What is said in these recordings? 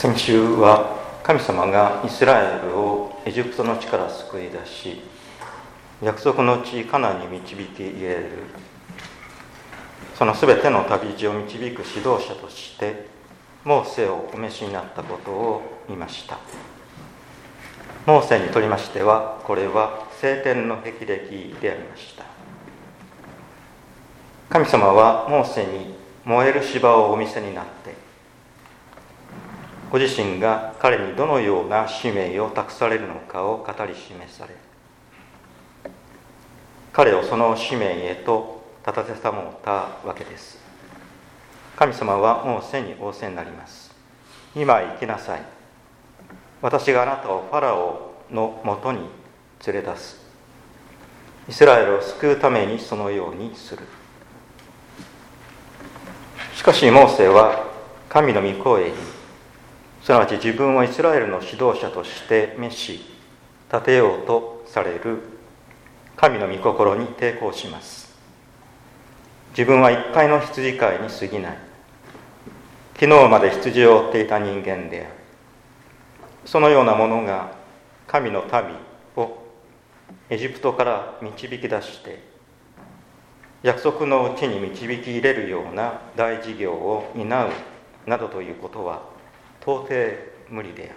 先週は神様がイスラエルをエジプトの地から救い出し、約束の地カナンに導き入れる、そのすべての旅路を導く指導者としてモーセをお召しになったことを見ました。モーセにとりましては、これは聖天の霹靂でありました。神様はモーセに燃える芝をお見せになって、ご自身が彼にどのような使命を託されるのかを語り示され、彼をその使命へと立たせたもうたわけです。神様はモーセに仰せになります。今行きなさい。私があなたをファラオのもとに連れ出す。イスラエルを救うためにそのようにする。しかしモーセは神の御声に、すなわち自分をイスラエルの指導者として召し立てようとされる神の御心に抵抗します。自分は一回の羊飼いに過ぎない。昨日まで羊を追っていた人間である。そのようなものが神の民をエジプトから導き出して約束の地に導き入れるような大事業を担うなどということは到底無理である。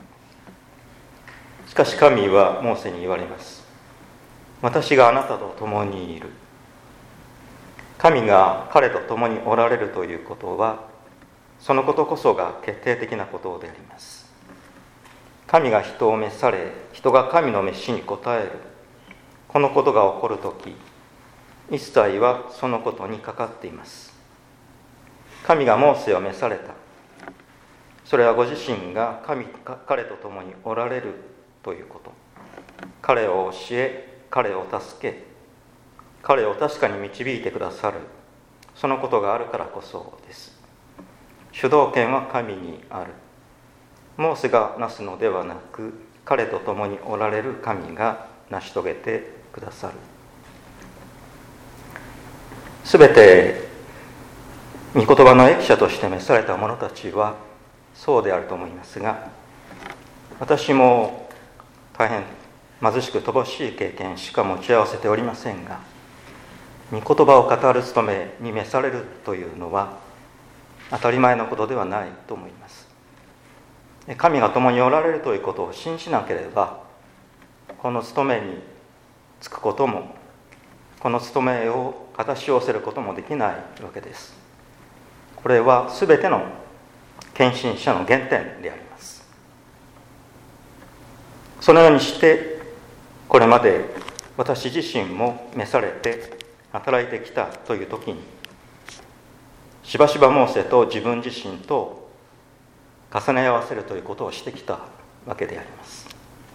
しかし神はモーセに言われます。私があなたと共にいる。神が彼と共におられるということは、そのことこそが決定的なことであります。神が人を召され、人が神の召しに応える。このことが起こるとき、一切はそのことにかかっています。神がモーセを召された。それはご自身が彼と共におられるということ。彼を教え、彼を助け、彼を確かに導いてくださる、そのことがあるからこそです。主導権は神にある。モーセがなすのではなく、彼と共におられる神が成し遂げてくださる。すべて御言葉の益者として召された者たちはそうであると思いますが、私も大変貧しく乏しい経験しか持ち合わせておりませんが、御言葉を語る務めに召されるというのは当たり前のことではないと思います。神が共におられるということを信じなければ、この務めに就くことも、この務めを果たし寄せることもできないわけです。これはすべての献身者の原点であります。そのようにしてこれまで私自身も召されて働いてきたという時に、しばしばモーセと自分自身と重ね合わせるということをしてきたわけであります。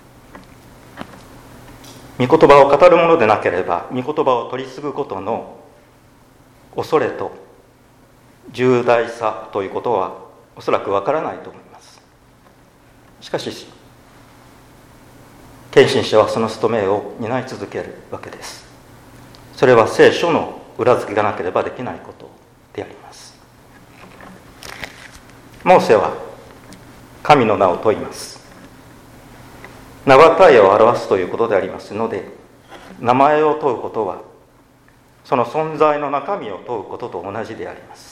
御言葉を語るものでなければ、御言葉を取り次ぐことの恐れと重大さということはおそらくわからないと思います。しかし献身者はその務めを担い続けるわけです。それは聖書の裏付けがなければできないことであります。モーセは神の名を問います。名は体を表すということでありますので、名前を問うことはその存在の中身を問うことと同じであります。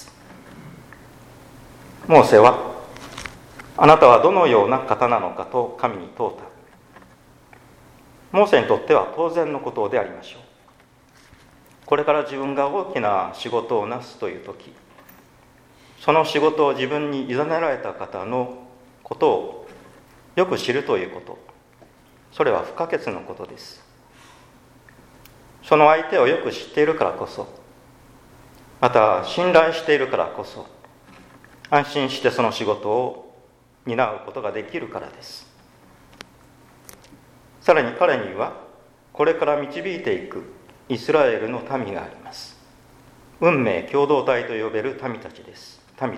モーセは、あなたはどのような方なのかと神に問うた。モーセにとっては当然のことでありましょう。これから自分が大きな仕事をなすというとき、その仕事を自分に委ねられた方のことをよく知るということ、それは不可欠のことです。その相手をよく知っているからこそ、また信頼しているからこそ、安心してその仕事を担うことができるからです。さらに彼にはこれから導いていくイスラエルの民があります。運命共同体と呼べる民です。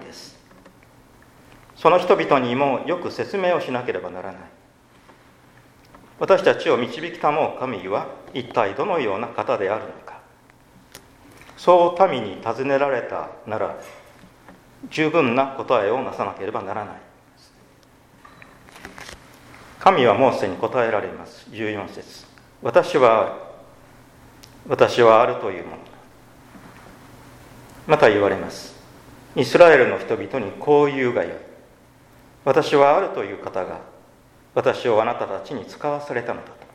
その人々にもよく説明をしなければならない。私たちを導きたもう神は一体どのような方であるのか。そう民に尋ねられたなら十分な答えをなさなければならない。 神はモーセに答えられます。14節、私はあるというものだ。また言われます。イスラエルの人々にこう言うがよい。私はあるという方が私をあなたたちに使わされたのだと。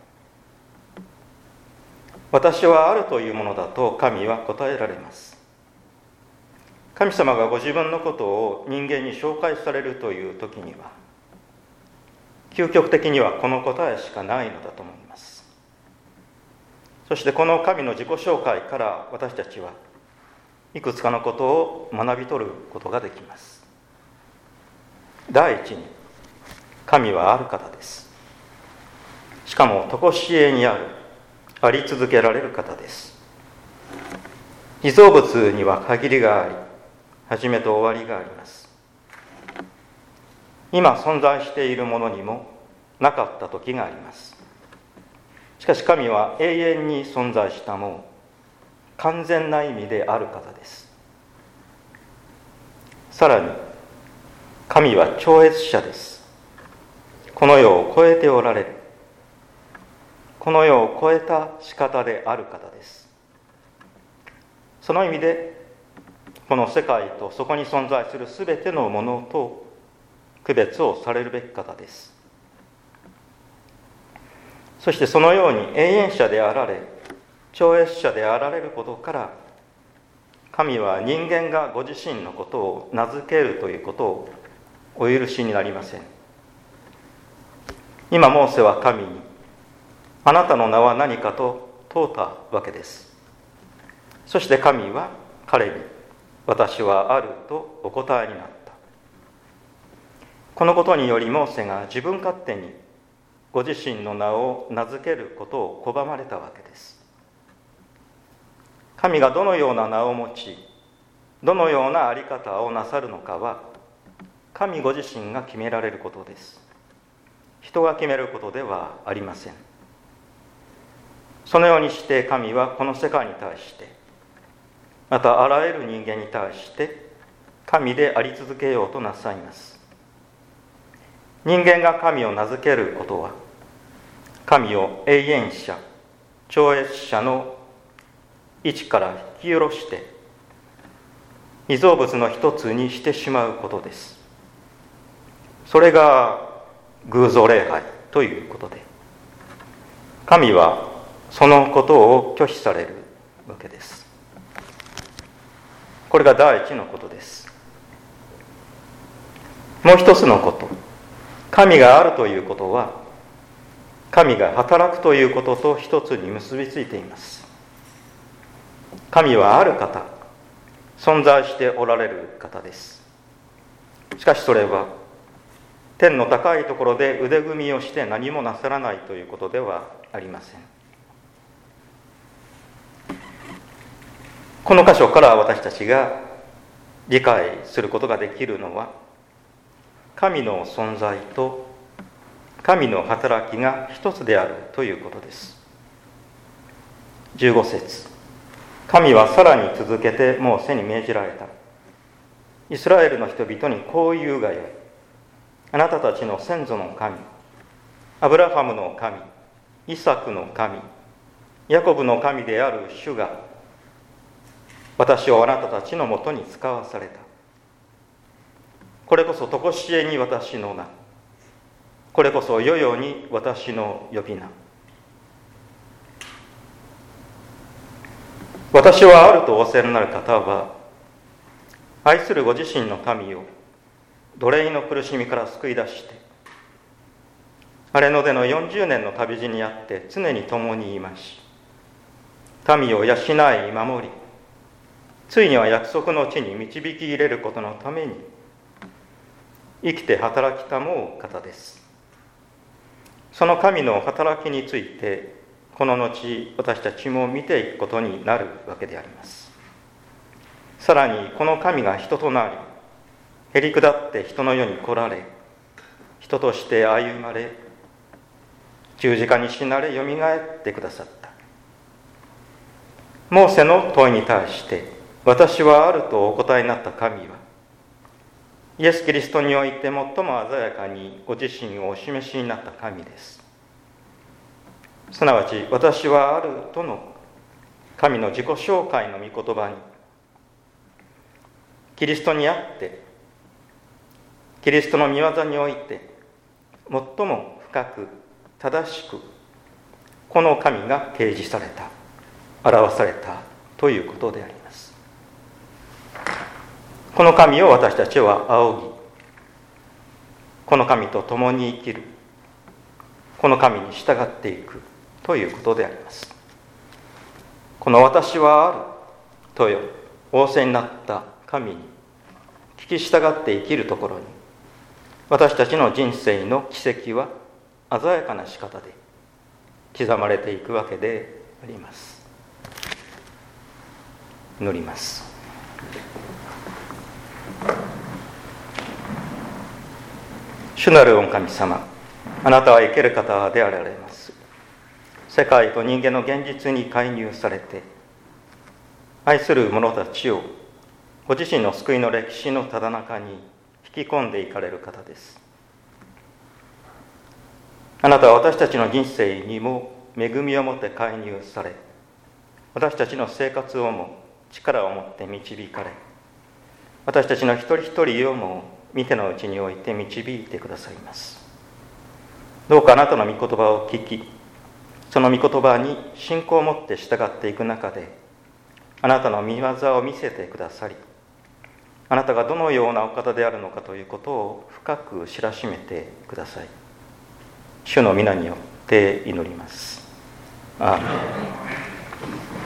私はあるというものだと神は答えられます。神様がご自分のことを人間に紹介されるという時には、究極的にはこの答えしかないのだと思います。そしてこの神の自己紹介から私たちはいくつかのことを学び取ることができます。第一に、神はある方です。しかも常しえにあり続けられる方です。被造物には限りがあり、始めと終わりがあります。今存在しているものにもなかった時があります。しかし神は永遠に存在したもう完全な意味である方です。さらに神は超越者です。この世を超えておられる、この世を超えた仕方である方です。その意味でこの世界とそこに存在するすべてのものと区別をされるべき方です。そしてそのように永遠者であられ、超越者であられることから、神は人間がご自身のことを名付けるということをお許しになりません。今モーセは神に、あなたの名は何かと問うたわけです。そして神は彼に、私はあるとお答えになった。このことによりモーセが自分勝手にご自身の名を名付けることを拒まれたわけです。神がどのような名を持ち、どのようなあり方をなさるのかは、神ご自身が決められることです。人が決めることではありません。そのようにして神はこの世界に対して、またあらゆる人間に対して神であり続けようとなさいます。人間が神を名付けることは、神を永遠者、超越者の位置から引き下ろして被造物の一つにしてしまうことです。それが偶像礼拝ということで、神はそのことを拒否されるわけです。これが第一のことです。もう一つのこと、神があるということは、神が働くということと一つに結びついています。神はある方、存在しておられる方です。しかしそれは天の高いところで腕組みをして何もなさらないということではありません。この箇所から私たちが理解することができるのは、神の存在と神の働きが一つであるということです。15節、神はさらに続けてモーセに命じられた。イスラエルの人々にこう言うがよい。あなたたちの先祖の神、アブラハムの神、イサクの神、ヤコブの神である主が、私をあなたたちのもとに使わされた。これこそ常しえに私の名、これこそ世々に私の呼び名。私はあるとお仰せになる方は、愛するご自身の民を奴隷の苦しみから救い出して、荒れ野での40年の旅路にあって常に共にいまし、民を養い守り、ついには約束の地に導き入れることのために生きて働きたもう方です。その神の働きについてこの後私たちも見ていくことになるわけであります。さらにこの神が人となり、へり下って人の世に来られ、人として歩まれ、十字架に死なれよみがえってくださった。モーセの問いに対して、私はあるとお答えになった神は、 イエス・キリストにおいて最も鮮やかにご自身をお示しになった神です。すなわち、私はあるとの神の自己紹介の御言葉に、キリストにあって、キリストの御業において、最も深く正しく、この神が掲示された、表されたということであります。この神を私たちは仰ぎ、この神と共に生きる、この神に従っていくということであります。この私はあると仰せになった神に聞き従って生きるところに、私たちの人生の軌跡は鮮やかな仕方で刻まれていくわけであります。祈ります。主なる御神様、あなたは生ける方であられます。世界と人間の現実に介入されて、愛する者たちをご自身の救いの歴史のただ中に引き込んでいかれる方です。あなたは私たちの人生にも恵みをもって介入され、私たちの生活をも力を持って導かれ、私たちの一人一人をも見てのうちにおいて導いてくださいます。どうかあなたの御言葉を聞き、その御言葉に信仰を持って従っていく中で、あなたの御業を見せてくださり、あなたがどのようなお方であるのかということを深く知らしめてください。主の皆によって祈ります。アーメン。